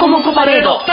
コモコパレード。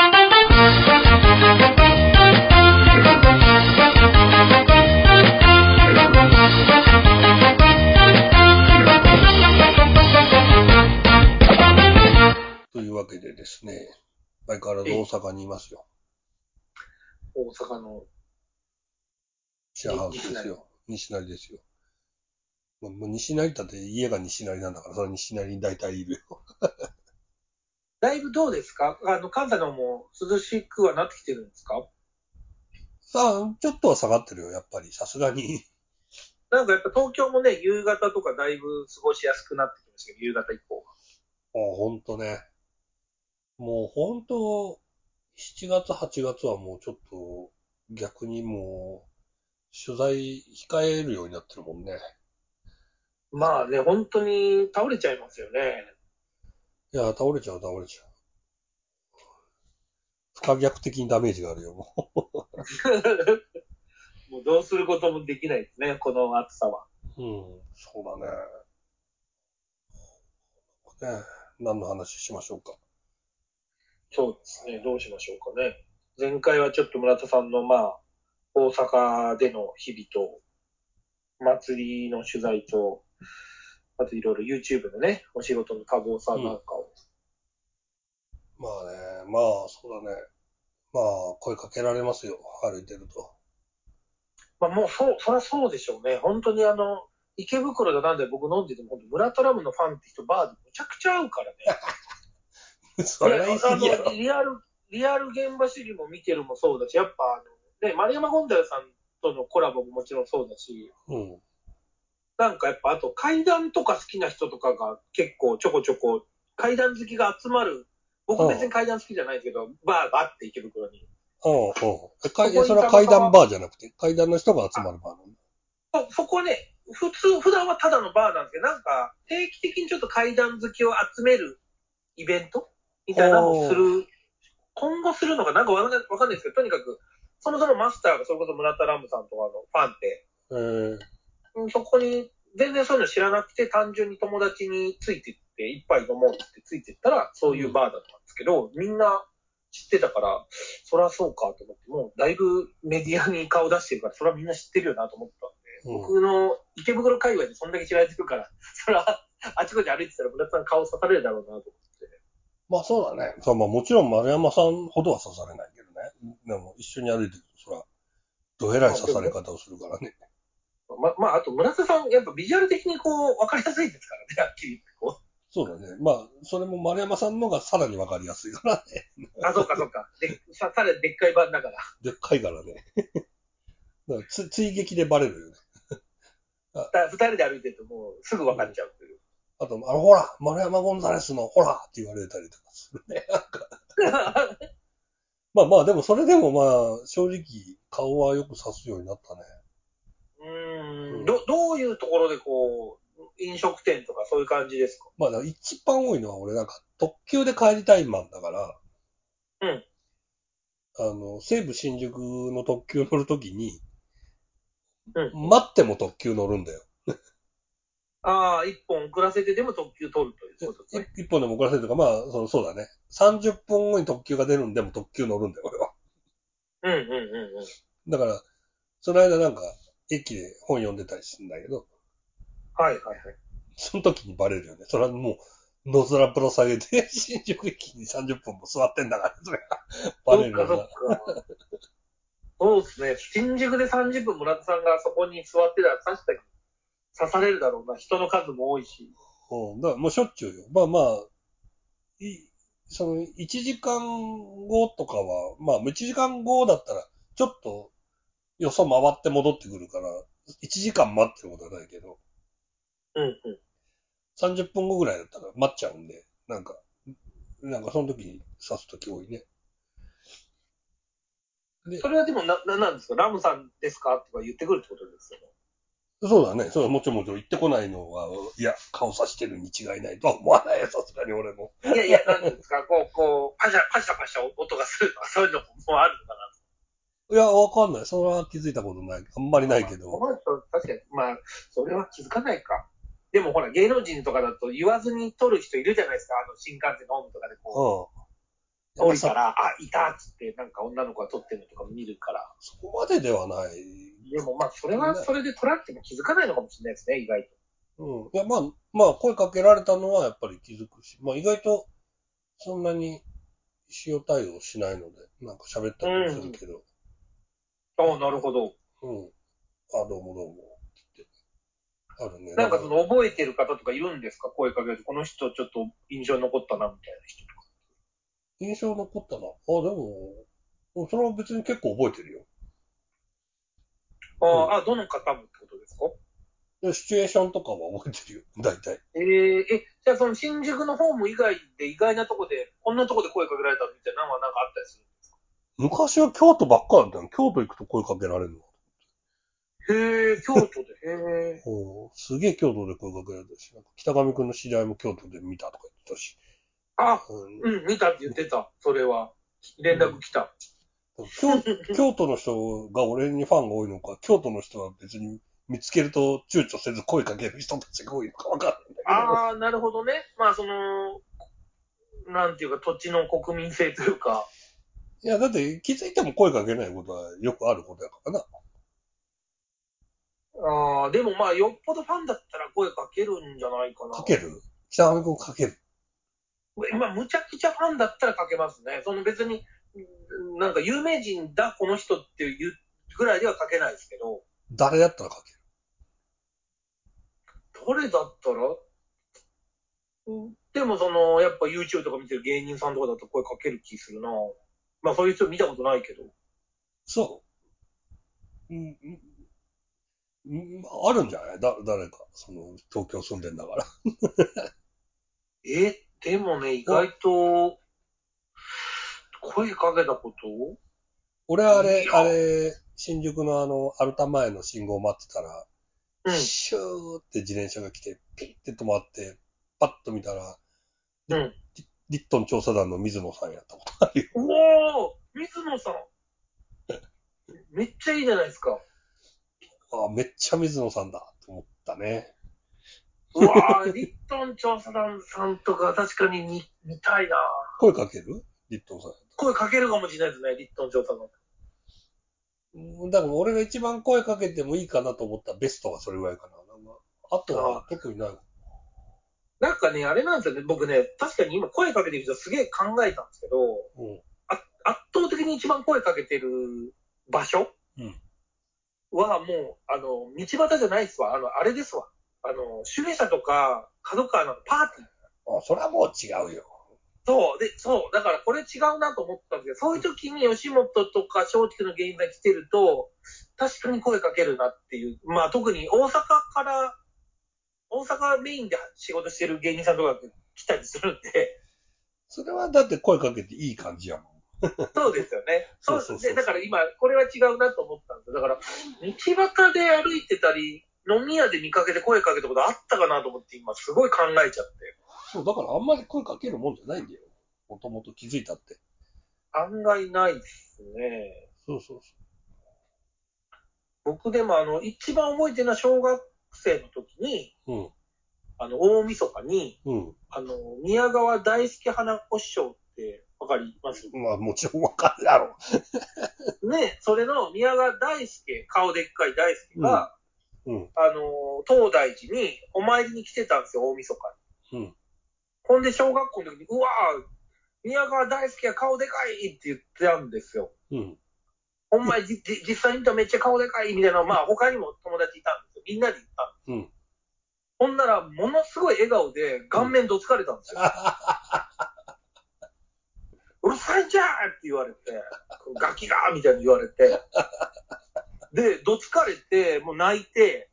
というわけでですね、相変わらず大阪にいますよ。 大阪のシェアハウスですよ。西成ですよ。もう西成だって家が西成なんだから、それ西成に大体いるよ。 だいぶどうですか？関西の方も涼しくはなってきてるんですか？ さあ、ちょっとは下がってるよ、やっぱり。さすがに。 なんかやっぱ東京もね、夕方とかだいぶ過ごしやすくなってきましたけど、夕方以降は。 ほんとね。もうほんと、7月、8月はもうちょっと、逆にもう、取材控えるようになってるもんね。 まあね、本当に倒れちゃいますよね。 いや、倒れちゃう。不可逆的にダメージがあるよ、ももうどうすることもできないですね、この暑さは。 う。そうだね。ね、何の話しましょうか。 そうですね、どうしましょうかね。前回はちょっと村田さんの大阪での日々と、祭りの取材と、あといろいろ YouTube のね、お仕事の多忙さなんかを。 まあね、そうだね。声かけられますよ、歩いてると。 もうそりゃそうでしょうね。本当に池袋だなんで僕飲んでても、村田ラムのファンって人バーでむちゃくちゃ合うからね。 それは言い過ぎやろ。 リアル現場主義も見てるもそうだし、やっぱ丸山ゴンザレさんとのコラボももちろんそうだし、なんかやっぱあと階段とか好きな人とかが結構ちょこちょこ階段好きが集まる。僕別に階段好きじゃないけど、バーがあって池袋に。 それは階段バーじゃなくて、階段の人が集まるバーなんだ。 そこね、普段はただのバーなんですけど、なんか定期的にちょっと階段好きを集めるイベントみたいなのをする。今後するのかなんかわかんないですけど、とにかく、そもそもマスターがそれこそ村田ラムさんとかのファンって、そこに全然そういうの知らなくて、単純に友達についてって一杯飲もうってついてったら、そういうバーだったんですけど、みんな知ってたから、そりゃそうかと思って、もうだいぶメディアに顔出してるから、それはみんな知ってるよなと思ったんで、僕の池袋界隈でそんだけ知られてるから、それはあちこち歩いてたら村田さん顔刺されるだろうなと思って。 まあそうだね。もちろん丸山さんほどは刺されないけどね。でも一緒に歩いてると、そら、どえらい刺され方をするからね。 あと村田さん、やっぱビジュアル的にわかりやすいですからね、はっきり言ってそうだね。それも丸山さんのがさらにわかりやすいからね。 そうか。さらにでっかい版だから。 でっかいからね。だから追撃でバレるよね。 二人で歩いてるともうすぐ分かっちゃうという。 あと、ほら、丸山ゴンザレスの、ほらって言われたりとかするね。でもそれでも正直、顔はよく刺すようになったね。 どういうところで飲食店とかそういう感じですか？ 一番多いのは俺特急で帰りたいマンだから、西武新宿の特急乗るときに、待っても特急乗るんだよ。 一本遅らせてでも特急取るということですね。 一本でも遅らせるとか、そうだね。30分後に特急が出るんでも特急乗るんだよ、俺は。だから、その間駅で本読んでたりするんだけど、その時にバレるよね。それはもう、野面ぶら下げて、新宿駅に30分も座ってんだから、それがバレるよな。 そうですね。新宿で30分村田さんがそこに座ってたら確かに刺されるだろうな。人の数も多いし。 だからもうしょっちゅうよ。その1時間後とかは、1時間後だったら、ちょっと、よそ回って戻ってくるから、1時間待ってることはないけど、30分後ぐらいだったら待っちゃうんで、その時に刺す時多いね。 それはでもなんですか？ラムさんですかとか言ってくるってことですよね。 そうだね。もちろん言ってこないのは、いや、顔さしてるに違いないとは思わないよ、さすがに俺も。 いや、なんですか、パシャ音がするとか、そういうのもあるのかな。 いや、わかんない。それは気づいたことない。あんまりないけど。 確かに、それは気づかないか。でもほら、芸能人とかだと言わずに撮る人いるじゃないですか。新幹線のホームとかで降りたら、あ、いたっつって、なんか女の子が撮ってるのとか見るから。 そこまでではない。 でもまあ、それはそれで撮られても気づかないのかもしれないですね、意外と。 うん。いや、まあ、声かけられたのはやっぱり気づくし、まあ意外とそんなに塩対応しないので、なんか喋ったりもするけど。 ああ、なるほど。 うん。あ、どうもどうも。ってあるね。 なんかその覚えてる方とかいるんですか？声かけて、この人ちょっと印象に残ったな、みたいな人とか。 印象残ったな。あ、でも、それは別に結構覚えてるよ。 あ、どの方もってことですか？ でシチュエーションとかは覚えてるよ。大体。 じゃあその新宿のホーム以外で意外なとこで、こんなとこで声かけられたみたいなのはなんかあったりするんですか？ 昔は京都ばっかだったの。京都行くと声かけられるの。 へえ、京都で、へえ。 すげえ京都で声かけられたし、なんか北上くんの知り合いも京都で見たとか言ってたし。 あ、見たって言ってた。それは。連絡来た。 京都の人が俺にファンが多いのか、京都の人は別に見つけると躊躇せず声かける人たちが多いのかわかんないんだけど。 ああ、なるほどね。まあその、なんていうか土地の国民性というか。 いや、だって気づいても声かけないことはよくあることやからな。 ああ、でもまあよっぽどファンだったら声かけるんじゃないかな。 かける北上くんかける。 まあむちゃくちゃファンだったらかけますね。その別に、なんか有名人だ、この人っていうぐらいではかけないですけど。 誰だったらかける。 誰だったらでもその、やっぱ YouTube とか見てる芸人さんとかだと声かける気するな。まあそういう人見たことないけど。 そう。あるんじゃない誰か。東京住んでんだから。 でもね、意外と、声かけたこと俺はあれ、新宿のアルタ前の信号待ってたら、シューって自転車が来て、ピッて止まって、パッと見たら、リットン調査団の水野さんやったことあるよ。 おー水野さんめっちゃいいじゃないですか。 めっちゃ水野さんだと思ったね。 うわー、リットン調査団さんとか確かに見たいな。 声かけるリットンさん。 声かけるかもしれないですね、リットン調査団。 だから俺が一番声かけてもいいかなと思ったベストはそれぐらいかな。あとは特にない。 なんかね、あれなんですよね、僕ね、確かに今声かけてる人すげえ考えたんですけど、圧倒的に一番声かけてる場所はもう、道端じゃないっすわ。あれですわ。主義者とか、角川のパーティー。 それはもう違うよ。 そう。だからこれ違うなと思ったんですけど、そういう時に吉本とか松竹の芸人さん来てると、確かに声かけるなっていう。まあ特に大阪メインで仕事してる芸人さんとか来たりするんで。 それはだって声かけていい感じやもん。 そうですよね。そうで、だから今、これは違うなと思ったんですよ。だから、道端で歩いてたり、飲み屋で見かけて声かけたことあったかなと思って今すごい考えちゃって。 そう、だからあんまり声かけるもんじゃないんだよ。もともと気づいたって。 案外ないですね。 そう。 僕でも一番覚えてるのは小学生の時に、大晦日に、宮川大輔花子師匠ってわかります？ まあもちろんわかるやろ。 ね、それの宮川大輔、顔でっかい大輔が、東大寺にお参りに来てたんですよ、大晦日に。ほんで小学校の時に、うわぁ、宮川大輔が顔でかいって言ってたんですよ。ほんまに実際に見たらめっちゃ顔でかいみたいなのまあ他にも友達いたんですよ。みんなで言ったんです。ほんなら、ものすごい笑顔で顔面どつかれたんですよ。うるさいんじゃーって言われて、ガキがーみたいに言われて、で、どつかれて、もう泣いて、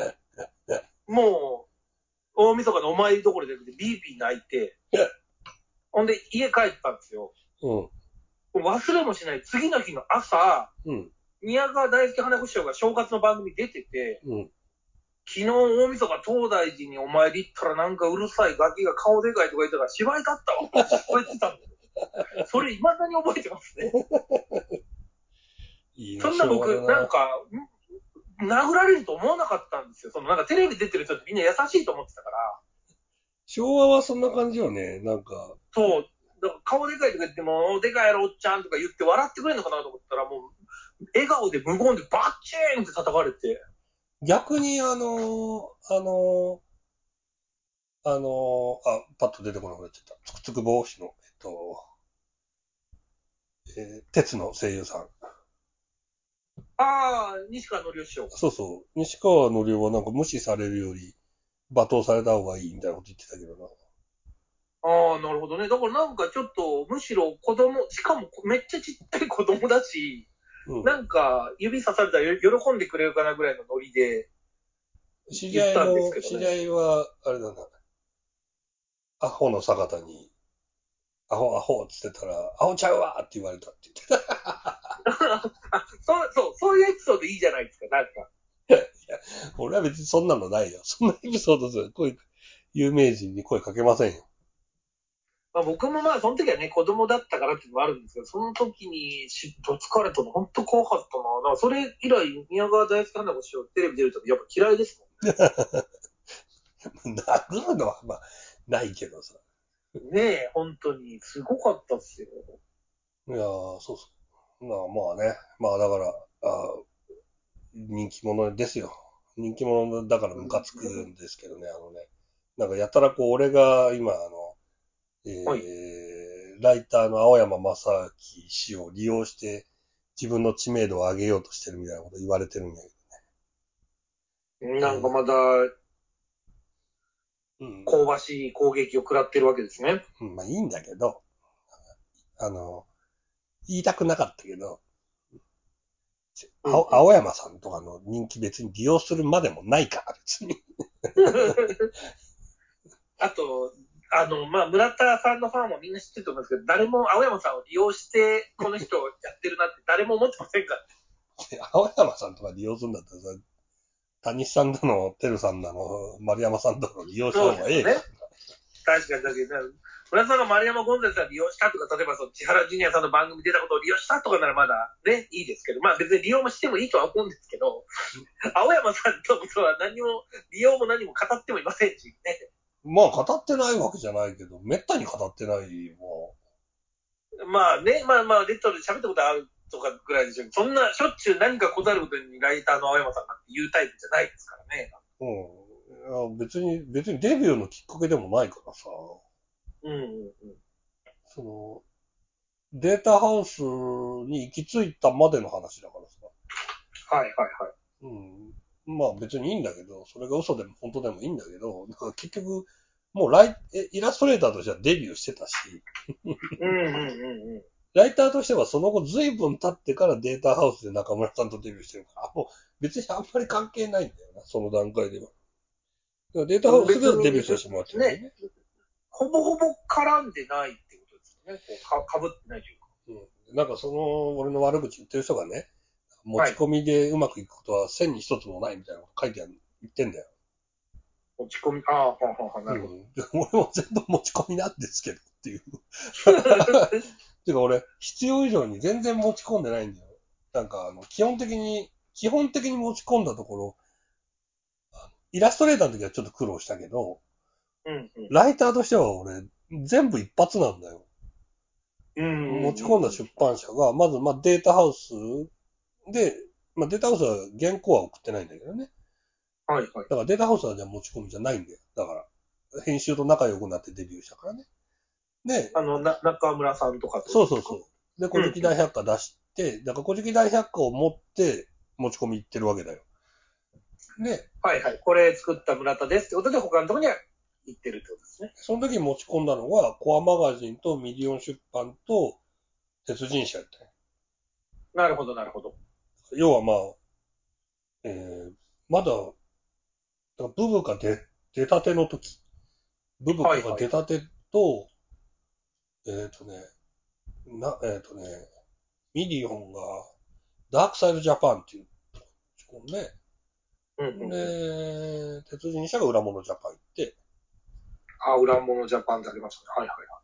もう、大晦日のお参りどころでビービー泣いて、ほんで家帰ったんですよ。忘れもしない。次の日の朝、宮川大輔花子師匠が正月の番組出てて、昨日大晦日東大寺にお参り行ったらなんかうるさいガキが顔でかいとか言ったから芝居だったわ。こう言ってたんですよ。それ未だに覚えてますね。そんな僕、なんか、殴られると思わなかったんですよ。なんかテレビ出てる人ってみんな優しいと思ってたから。 昭和はそんな感じよね、なんか。 そう。 だから顔でかいとか言っても、でかいやろおっちゃんとか言って笑ってくれるのかなと思ったら、もう、笑顔で無言でバッチーンって叩かれて。 逆にパッと出てこなくなっちゃった。つくつく帽子の、鉄の声優さん。 ああ、西川のりお師匠。 そうそう。西川のりおはなんか無視されるより罵倒された方がいいみたいなこと言ってたけどな。 ああ、なるほどね。だからなんかちょっと、むしろ子供、しかもめっちゃちっちゃい子供だし、 うん。 なんか指さされたら喜んでくれるかなぐらいのノリで知り言ったんですけ知りどね。 合いは、あれだな。アホの坂田に、アホアホっつってたら、アホちゃうわって言われたって言ってた。 あ、そういうエピソードいいじゃないですか、なんか。 俺は別にそんなのないよ。そんなエピソードで有名人に声かけませんよ。 まあ、僕もまあ、その時はね、子供だったからっていうのもあるんですけど、その時にどつかれたの本当怖かったな。だからそれ以来、宮川大輔花子師匠テレビ出るとやっぱ嫌いです殴るのはまあ、ないけどさ。 もんね。え、本当に。すごかったっすよ。 いやー、そうそう。まあね。まあだから、人気者ですよ。人気者だからムカつくんですけどね、なんかやたらこう、俺が今、 はい。 ライターの青山正明氏を利用して、自分の知名度を上げようとしてるみたいなこと言われてるんだけなんかまだ、 ど。うん。 香ばしい攻撃を食らってるわけですね。 まあいいんだけど、あの、言いたくなかったけど、青山さんとかの人気別に利用するまでもないから、別に。 あと、まあ、村田さんのファンはみんな知ってると思うんですけど、誰も青山さんを利用して、この人をやってるなって誰も思ってませんから。 青山さんとか利用するんだったらさ、谷さんだの、てるさんだの、丸山さんだの利用した方がええから。 確かに確かに。村田さんが丸山ゴンザレスさん利用したとか、例えばその千原ジュニアさんの番組出たことを利用したとかならまだね、いいですけど、まあ別に利用もしてもいいとは思うんですけど、青山さんのことは何も、利用も何も語ってもいませんしね。 まあ、語ってないわけじゃないけど、めったに語ってないわ。 まあね、まあまあ、レッドで喋ったことあるとかぐらいでしょうけど、そんなしょっちゅう何か答えることにライターの青山さんがって言うタイプじゃないですからね。 うん。別にデビューのきっかけでもないからさ、 うんうんうん。 その、データハウスに行き着いたまでの話だからさ。 はいはいはい。 うん。まあ別にいいんだけど、それが嘘でも本当でもいいんだけど、だから結局、もうイラストレーターとしてはデビューしてたし、 うんうんうんうん。 ライターとしてはその後随分経ってからデータハウスで中村さんとデビューしてるから、もう別にあんまり関係ないんだよな、その段階では。だからデータハウスでデビューさせてもらってるんだよね。 ほぼほぼ絡んでないってことですよね。こうかぶってないというか。 うん。なんか俺の悪口言ってる人がね、持はい。 ち込みでうまくいくことは千に一つもないみたいなこと書いてある、言ってんだよ。 持ち込み、ああ、はあはあ、なるほど。 うん。で俺も全部持ち込みなんですけどっていう。てか俺、必要以上に全然持ち込んでないんだよ。なんか基本的に持ち込んだところ、イラストレーターの時はちょっと苦労したけど、 うんうん。 ライターとしては俺、全部一発なんだよ。 うんうん持ち込んだ出版社が、まずデータハウスで、データハウスは原稿は送ってないんだけどね。 はいはい。 だからデータハウスはじゃあ持ち込みじゃないんだよ。だから、編集と仲良くなってデビューしたからね。で、 中村さんとかと。 そうそうそう。で、古事記大百科出して、だから古事記大百科を持って持ち込み行ってるわけだよ。で、 はいはい。これ作った村田ですってことで他のところには行ってるってことですね。 その時に持ち込んだのが、コアマガジンとミリオン出版と鉄人社やったよ。 なるほどなるほど。 要はえまだ、ブブカ出たての時、ブブカが出たてと、えっとね、ミリオンがダークサイドジャパンっていう持ち込んで、で、鉄人社が裏物ジャパン行って、 あ、裏物ジャパンってありましたね。はいはいはい。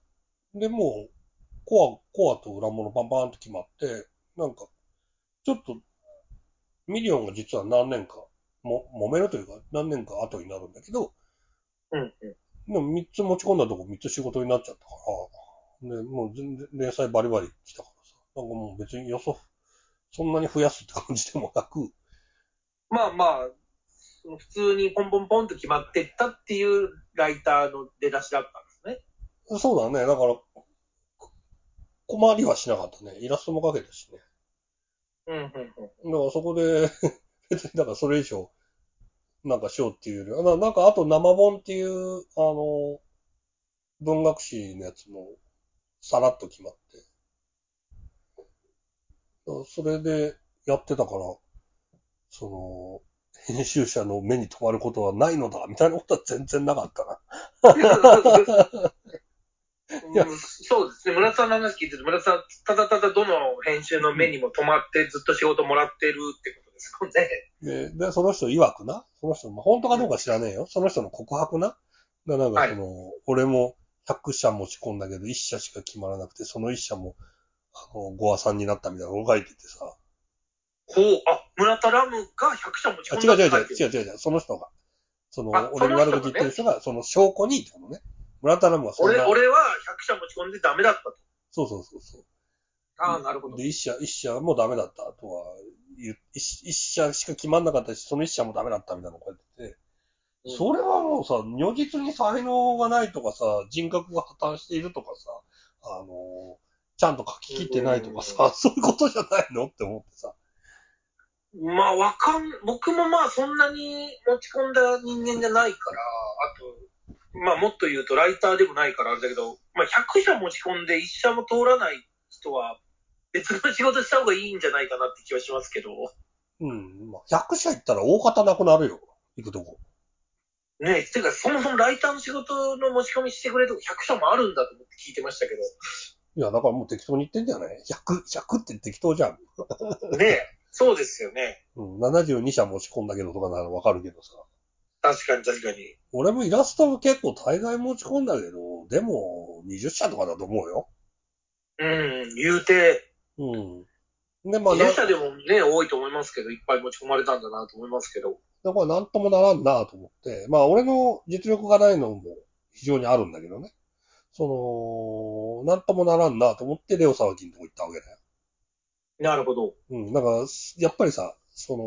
で、もう、コアと裏物パンパンと決まって、なんか、ちょっと、ミリオンが実は何年か、揉めるというか、何年か後になるんだけど、 うんうん。 でも3つ持ち込んだとこ3つ仕事になっちゃったかで、もう全然連載バリバリ来たからさ。なんかもう別にそんなに増やすって感じでもなく。 まあまあ、普通にポンポンポンと決まっていったっていうライターの出だしだったんですね。そうだね。だから、困りはしなかったね。イラストも描けたしね。 うん、うん、うん。 だからそこで別に、だからそれ以上、なんかしようっていうよりは、なんかあと生本っていう、文学誌のやつも、さらっと決まって。それでやってたから、その、編集者の目に留まることはないのだ、みたいなことは全然なかったな。いや、 そうですね。村田さんの話聞いてて、村田さん、ただただどの編集の目にも止まってずっと仕事もらってるってことですもんね。で、その人曰くな、その人、本当かどうか知らねえよ。その人の告白な。なんか俺も100社持ち込んだけど、1社しか決まらなくて、その1社も、ゴアさんになったみたいなのを書いててさ。 ほう、村田ラムが100社持ち込んだって書いてる。 違う、その人が。俺に悪口言ってる人が、その証拠にってことね。村田ラムはそんな。 俺は100社持ち込んでダメだったと。 そう。 なるほど。 で、一社もダメだったとは一社しか決まんなかったし、その一社もダメだったみたいなのを書いてて、それはもうさ、如実に才能がないとかさ、人格が破綻しているとかさ、ちゃんと書き切ってないとかさ、そういうことじゃないのって思ってさ。 まあ、僕もまあそんなに持ち込んだ人間じゃないから、あと、まあもっと言うとライターでもないからあれだけど、まあ100社持ち込んで1社も通らない人は別の仕事した方がいいんじゃないかなって気はしますけど。 うん。まあ、100社行ったら大方なくなるよ。行くとこ。 ねえ、てかそもそもライターの仕事の持ち込みしてくれるとこ100社もあるんだと思って聞いてましたけど。 いや、だからもう適当に言ってんじゃない ?100 って適当じゃん。 ねえ、そうですよね。 うん、72社持ち込んだけどとかならわかるけどさ。 確かに。 俺もイラスト結構大概持ち込んだけど、でも20社とかだと思うよ。 うん、言うて、 うん。で、まあ 20社でもね、多いと思いますけど、いっぱい持ち込まれたんだなと思いますけど。 だからなんともならんなと思って、まあ俺の実力がないのも非常にあるんだけどね。なんともならんなと思ってレオ沢金のとこ行ったわけだよ。 なるほど。 うん。だから、やっぱりさ、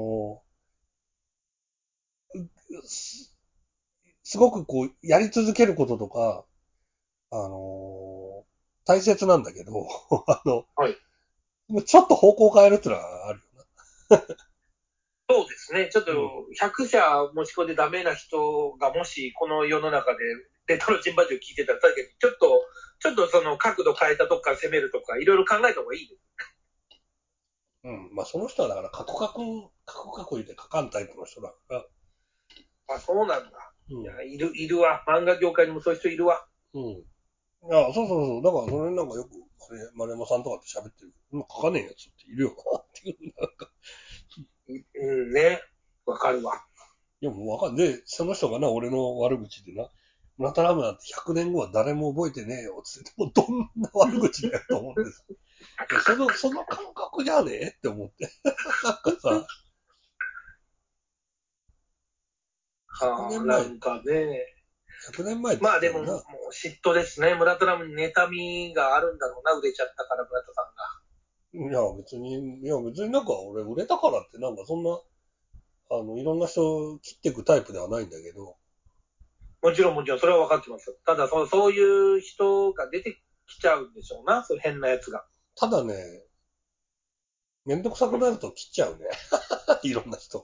すごくこう、やり続けることとか、あの大切なんだけど、 はい。 ちょっと方向変えるってのはあるよそうですね。ちょっとな。うん。 100社持ち込んでダメな人がもしこの世の中でレトロチンバジを聞いてたら、確かにちょっとその角度変えたとこから攻めるとか、いろいろ考えた方がいいです。 うん。まあその人はだからカクカク言って書かんタイプの人だから。 そうなんだ。 うん。 いや、いるわ。漫画業界にもそういう人いるわ。 うん。いや、そう。だからそれなんかよく、丸山さんとかって喋ってる。書かねえやつっているよな。っていう、なんか。 うんね。わかるわ。 いや、もうわかんねえ。その人がな、俺の悪口でな、村田ラムなんて100年後は誰も覚えてねえよ。つって、もうどんな悪口だよと思ってさ。その感覚じゃねえって思って。なんかさ、100年前、 なんかね。 100年前ってまあでも、もう言ったらな、 嫉妬ですね。村田ラムに妬みがあるんだろうな、売れちゃったから村田さんが。 いや別になんか俺売れたからってなんかそんな、いろんな人切っていくタイプではないんだけど、 もちろん、それは分かってます。ただそういう人が出てきちゃうんでしょうな、そういう変なやつが。 ただね、めんどくさくなると切っちゃうね。いろんな人。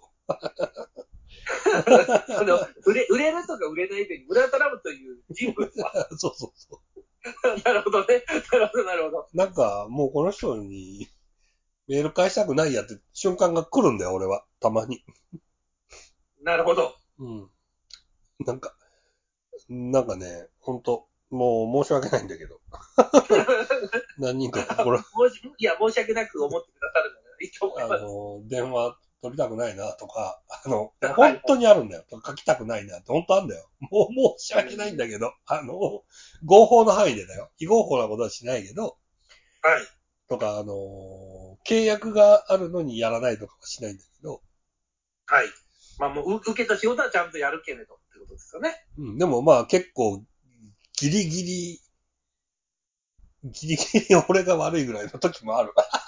売れるとか売れないでに、村田ラムという人物は。 そう。 なるほどね。なるほど。 なんか、もうこの人にメール返したくないやって瞬間が来るんだよ、俺は。たまに。 なるほど。 うん。なんか、なんかね、ほんと、もう申し訳ないんだけど。何人か心、 いや、申し訳なく思ってくださるならいいと思います。 電話取りたくないなとか、 はい。 本当にあるんだよ。書きたくないなって本当あるんだよ。もう申し訳ないんだけど、合法の範囲でだよ。非合法なことはしないけど、 はい。 とか、契約があるのにやらないとかはしないんだけど、 はい。まあもう、受けた仕事はちゃんとやるけれどってことですよね。 うん、でもまあ結構、ギリギリギリギリ俺が悪いぐらいの時もある。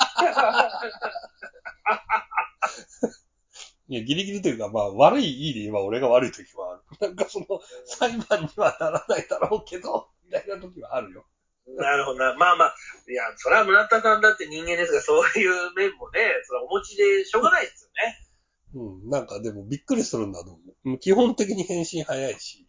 いや、ギリギリというか、まあ、悪い意味で言えば俺が悪い時もある。なんかその、裁判にはならないだろうけど、みたいな時はあるよ。 なるほどな。まあまあ、いや、それは村田さんだって人間ですが、そういう面もね、それはお持ちでしょうがないですうん、なんかでもびっくりするんだと思う。基本的に返信早いし。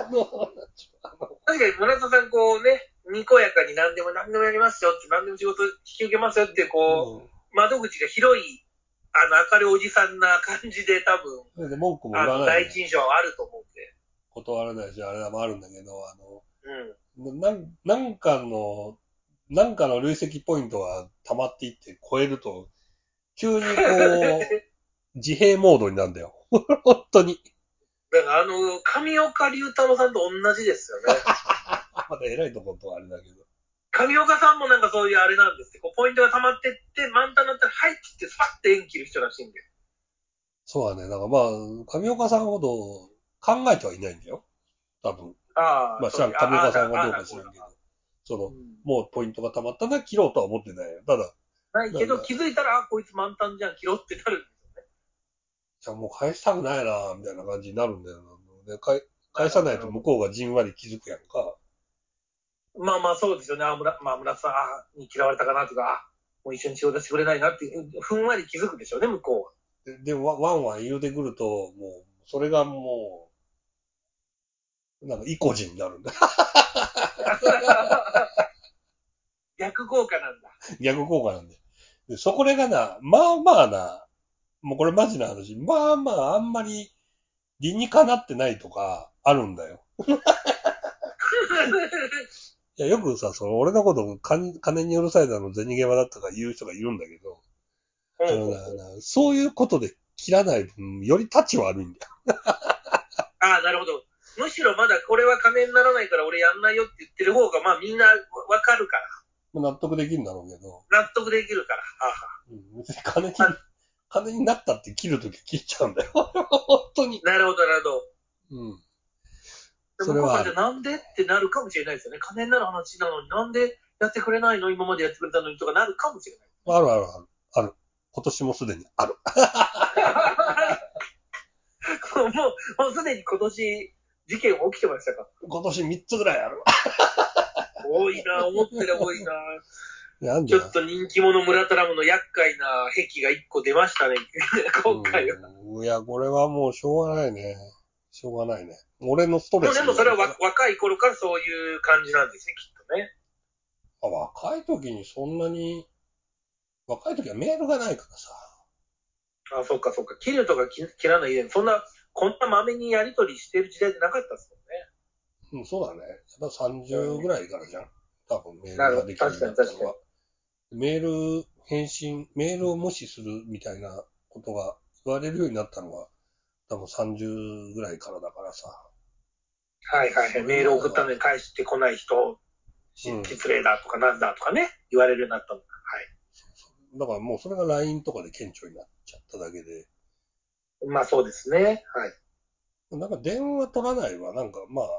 確かに村田さん、こうね、にこやかに何でもやりますよって、何でも仕事引き受けますよって、こう、窓口が広い、明るいおじさんな感じで多分、 で文句も言わない、 第一印象はあると思うんで。 断らないし、あれもあるんだけど、 うん。 なんかの累積ポイントが溜まっていって超えると、急にこう、自閉モードになるんだよ。本当に。 だから上岡龍太郎さんと同じですよね。 まだ偉いところとはあれだけど。 上岡さんもなんかそういうあれなんですって、こうポイントが溜まってって、満タンになったら、はいって言って、スパッて縁切る人らしいんで。 そうだね。だからまあ、上岡さんほど考えてはいないんだよ。多分。 ああ、 まあ知らん、上岡さんはどうか知らんけど。その、 うん、 もうポイントが溜まったら切ろうとは思ってないよ。ただ、 ないけど、気づいたら、あ、こいつ満タンじゃん、切ろうってなるんですよね。 じゃあもう返したくないな、みたいな感じになるんだよな。で、返さないと向こうがじんわり気づくやんか。 まあまあそうですよね。まあ村田さんに嫌われたかなとか、もう一緒に仕事してくれないなっていう、ふんわり気づくでしょうね、向こで、ワンワン言うてくると、もう、それがもう、なんか意固地になるんだ。 は。逆効果なんだ。 逆効果なんで。で、そこがな、まあまあな、もうこれマジな話、まあまああんまり理にかなってないとかあるんだよ。いや、よくさ、その俺のこと金にうるさいだの、銭ゲバだとか言う人がいるんだけど、そういうことで切らない分、より立ち悪いんだよ。 ああ、なるほど。むしろまだこれは金にならないから俺やんないよって言ってる方が、まあみんなわかるから。 納得できるんだろうけど、 納得できるから。はあは別に金になったって切るとき切っちゃうんだよ。本当に。 なるほど、なるほど。 うん。 でそれはある。 向こうからじゃなんでってなるかもしれないですよね。金になる話なのになんでやってくれないの今までやってくれたのにとかなるかもしれない。 あるあるある。ある。今年もすでにある。 もうすでに今年事件起きてましたか？ 今年3つぐらいある。 多いな、思ってる多いな。 なんだよ。 ちょっと人気者村田ラムの厄介な癖が一個出ましたね、今回は。 いや、これはもうしょうがないね。しょうがないね。俺のストレスもうでもそれは若い頃からそういう感じなんですね、きっとね。 若い時にそんなに、若い時はメールがないからさ。 あ、そっかそっか。切るとか切らないで、こんなまめにやりとりしてる時代ってなかったですうん、そうだね。やっぱ30ぐらいからじゃん。多分メールもんね。 ができるようになった確かに。 のは。メールを無視するみたいなことが言われるようになったのは、多分30ぐらいからだからさ。 はいはいはい。メール送ったのに返してこない人、失礼だとかなんだとかね、言われるようになったの。はい。 だからもうそれが LINE とかで顕著になっちゃっただけで。 まあそうですね。はい。 なんか電話取らないは、なんかまあ、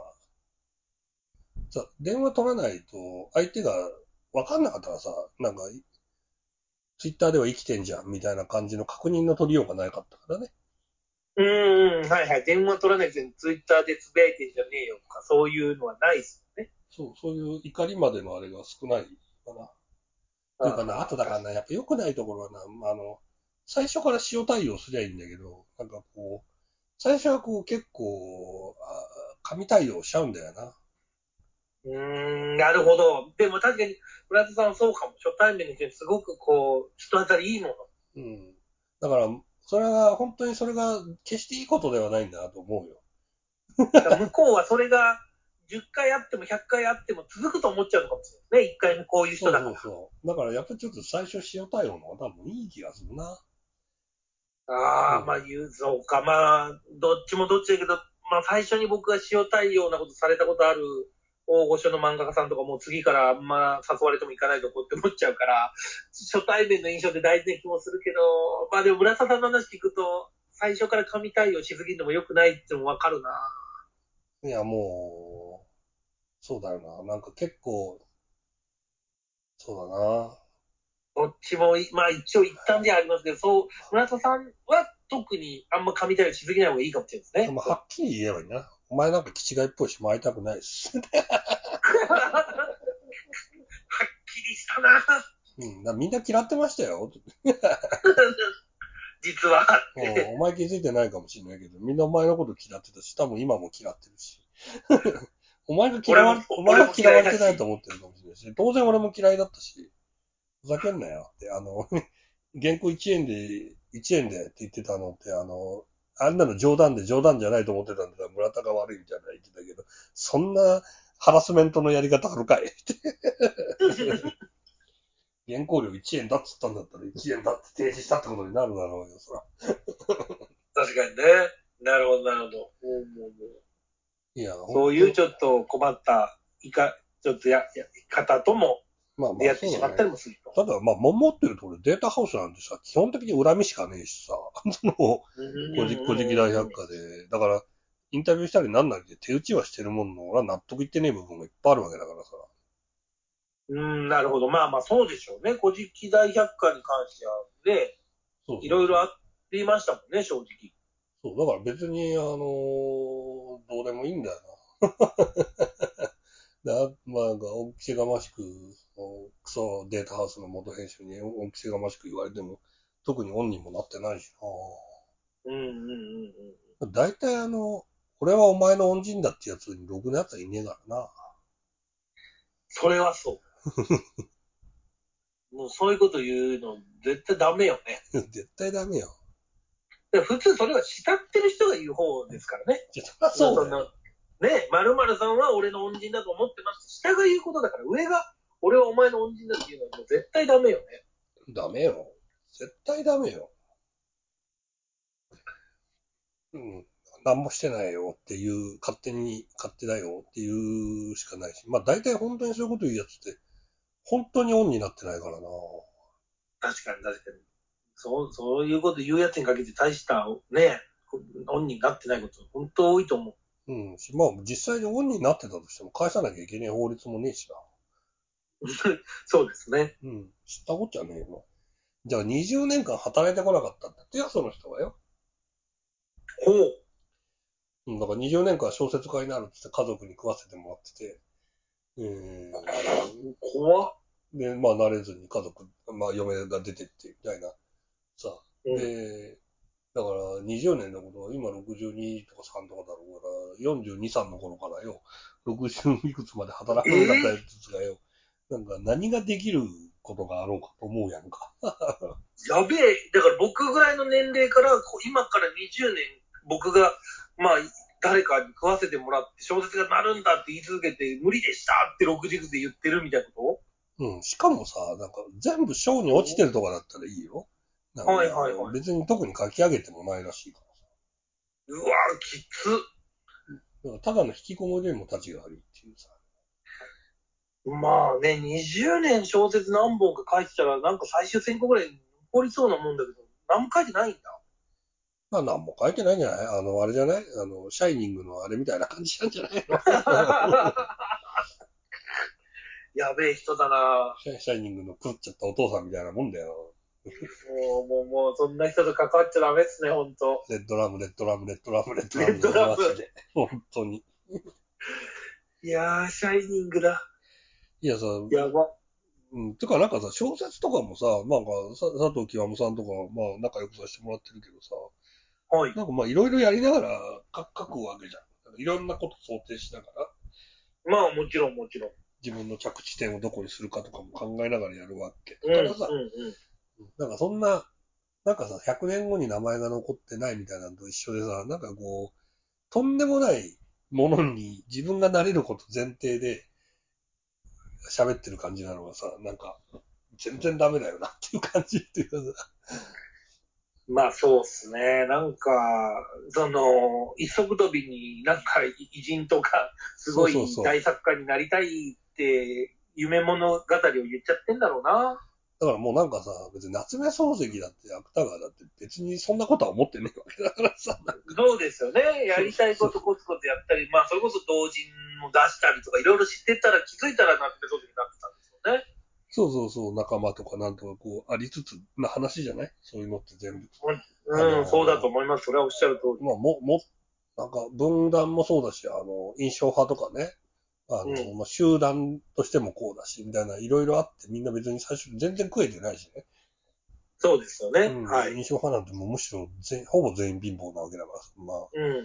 電話取らないと相手が分かんなかったらさ、なんか、ツイッターでは生きてんじゃんみたいな感じの確認の取りようがなかったからね。 はいはい。電話取らないでツイッターでつぶやいてんじゃねえよとか、そういうのはないですよね。 そういう怒りまでのあれが少ないかな。っていうかな、あとだからな、やっぱ良くないところはな、最初から塩対応すりゃいいんだけど、なんかこう、最初はこう結構、紙対応しちゃうんだよな。 なるほど。でも確かに、村田さんはそうかも。初対面の人にすごくこう、人当たりいいもの。 うん。だから、本当にそれが決していいことではないんだなと思うよ。 向こうはそれが10回あっても100回あっても続くと思っちゃうのかもしれないですね。1回目こういう人だから。 だからやっぱりちょっと最初塩対応の方が多分いい気がするな。 ああ、まあそうか。まあ、どっちもどっちだけど、まあ最初に僕が塩対応なことされたことある大御所の漫画家さんとかもう次からあんま誘われても行かないとこって思っちゃうから、初対面の印象で大事な気もするけど、まあでも村田さんの話聞くと、最初から神対応しすぎるのも良くないってのもわかるな。 いや、もう、そうだよな。なんか結構、 そうだな。 どっちも、まあ一応一旦ではありますけど、そう、村田さんは特にあんま神頼りしすぎない方がいいかもしれないですね。 まあ、はっきり言えばいいな。お前なんか気違いっぽいし、もう会いたくないです。 はっきりしたな。 うん。みんな嫌ってましたよ。 実は。 お前気づいてないかもしれないけど、みんなお前のこと嫌ってたし、多分今も嫌ってるし。お前が嫌われ、お前は嫌われてないと思ってるかもしれないし、当然俺も嫌いだったし、ふざけんなよって、原稿1円で、1円でって言ってたのって、あんなの冗談で冗談じゃないと思ってたんだから村田が悪いみたいな言ってたけど、そんなハラスメントのやり方あるかいって。原稿料1円だっつったんだったら1円だって提示したってことになるだろうよ、そら。 確かにね。なるほど、なるほど。 いや、 そういうちょっと困った、ちょっと方とも出会ってしまったりもすると。 ただ、まあ、持ってるところデータハウスなんてさ、基本的に恨みしかねえしさ、古事記大百科で、だから、インタビューしたりなんなりで手打ちはしてるもんの、俺は納得いってねえ部分がいっぱいあるわけだからさ。 なるほど。まあまあ、そうでしょうね。古事記大百科に関しては、ね、いろいろありましたもんね、正直。 そう、だから別に、どうでもいいんだよな。まあ、恩着せがましく、クソデータハウスの元編集に恩着せがましく言われても、特に恩にもなってないしな。大体俺はお前の恩人だってやつにろくなやつはいねえからな。 それはそう。もうそういうこと言うの絶対ダメよね。 絶対ダメよ。 普通それは慕ってる人が言う方ですからね。 そうだよ。 ね、〇〇さんは俺の恩人だと思ってます。下が言うことだから、上が俺はお前の恩人だっていうのはもう絶対ダメよね。 ダメよ。絶対ダメよ。うん。何もしてないよっていう、勝手だよっていうしかないし。まあ大体本当にそういうこと言うやつって、本当にオンになってないからな。 確かに確かに。そういうこと言うやつにかけて大したね、恩になってないこと本当多いと思う。 うん。まあ実際にオンになってたとしても返さなきゃいけない法律もねえしな。 そうですね。 うん。知ったこっちゃねえよ。じゃあ20年間働いてこなかったんだってよ、その人はよ。 ほう。 うん。だから20年間小説家になるって家族に食わせてもらってて、 怖っ。 で、まあ、慣れずに家族、まあ、嫁が出てってみたいな、さ。で、だから20年のことは今62とか3とかだろうから、42、3の頃からよ、60いくつまで働かなかったやつがよ、なんか何ができることがあろうかと思うやんか。 やべえ。だから僕ぐらいの年齢から、今から20年、僕が、まあ、誰かに食わせてもらって小説がなるんだって言い続けて、無理でしたって60で言ってるみたいなこうん。しかもさ、なんか全部賞に落ちてるとかだったらいいよ。なんかはいはいはい。 別に特に書き上げてもないらしいからさ。 うわぁ、きつ。 だからただの引きこもりよりも立ちが悪いっていうさ。 まあね、20年小説何本か書いてたら、なんか最終選考ぐらい残りそうなもんだけど、何も書いてないんだ。 まあ何も書いてないんじゃないあれじゃないシャイニングのあれみたいな感じなんじゃないのやべえ人だなシャイニングの狂っちゃったお父さんみたいなもんだよ。 もう、そんな人と関わっちゃダメっすね、ほんと。 レッドラム、レッドラム、レッドラム、レッドラムレッドラム。 マジで。本当に。 いやー、シャイニングだ。 いやさ、 やば。 てかなんかさ、小説とかもさ、なんか佐藤清さんとか、まあ仲良くさせてもらってるけどさ、 はい。 なんかまあいろいろやりながら書くわけじゃん。いろんなこと想定しながら、 まあ、もちろん、もちろん。 自分の着地点をどこにするかとかも考えながらやるわけ。だからさ、なんかそんな、なんかさ、100年後に名前が残ってないみたいなのと一緒でさ、なんかこう、とんでもないものに自分がなれること前提で喋ってる感じなのがさ、なんか、全然ダメだよなっていう感じっていうかさ。 まあ、そうっすね。なんか、一足飛びになんか偉人とか、すごい大作家になりたいって、夢物語を言っちゃってんだろうな。 だからもうなんかさ、別に夏目漱石だって芥川だって別にそんなことは思ってねえわけだからさ。 そうですよね。やりたいことコツコツやったり、まあ、それこそ同人も出したりとか、いろいろ知ってたら気づいたら夏目漱石になってたんですよね。 そうそうそう、仲間とかなんとかこう、ありつつな話じゃない？そういうのって全部。 そうだと思います。それはおっしゃる通り。 まあ、なんか分断もそうだし、印象派とかね、まあ、集団としてもこうだし、みたいな、いろいろあって、みんな別に最初全然食えてないしね。 そうですよね。 はい。印象派なんてもうむしろほぼ全員貧乏なわけだから、まあ、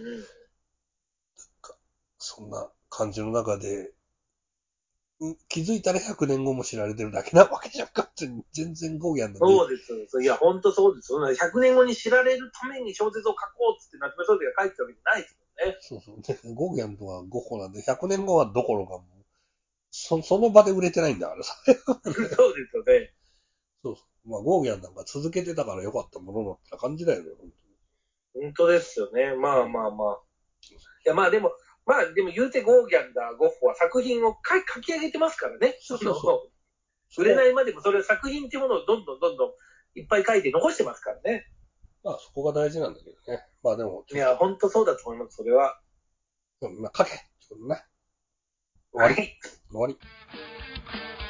そんな感じの中で、気づいたら100年後も知られてるだけなわけじゃんか。全然ゴーギャンのね。 そうです。いや、ほんとそうです。100年後に知られるために小説を書こうっつって夏目漱石が書いてたわけじゃないですもんね。 そうそう。ゴーギャンとはゴッホなんで、100年後はどころかもう、その場で売れてないんだからさ。 そうですよね。 そうそう。まあ、ゴーギャンなんか続けてたから良かったもののって感じだよね、本本当ですよね。まあ。いや、まあでも言うてゴーギャンだ、ゴッホは作品を書き上げてますからね。 そう売れないまでもそれ作品っていうものをどんどんいっぱい書いて残してますからね。 まあ、そこが大事なんだけどね。まあでも。 いや、本当そうだと思います、それは。 まあ、書け。そんな。終わり。終わり。